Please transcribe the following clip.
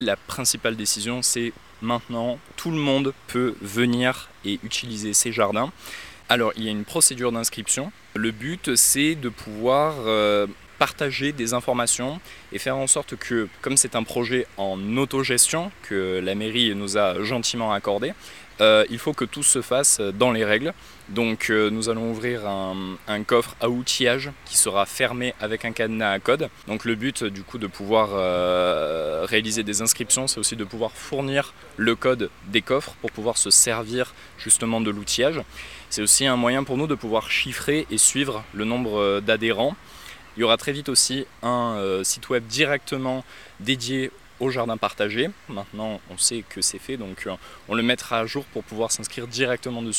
La principale décision, c'est maintenant, tout le monde peut venir et utiliser ces jardins. Alors, il y a une procédure d'inscription. Le but, c'est de pouvoir partager des informations et faire en sorte que, comme c'est un projet en autogestion que la mairie nous a gentiment accordé, il faut que tout se fasse dans les règles. Donc nous allons ouvrir un coffre à outillage qui sera fermé avec un cadenas à code. Donc le but du coup de pouvoir réaliser des inscriptions, c'est aussi de pouvoir fournir le code des coffres pour pouvoir se servir justement de l'outillage. C'est aussi un moyen pour nous de pouvoir chiffrer et suivre le nombre d'adhérents. Il y aura très vite aussi un site web directement dédié au jardin partagé. Maintenant, on sait que c'est fait, donc on le mettra à jour pour pouvoir s'inscrire directement dessus.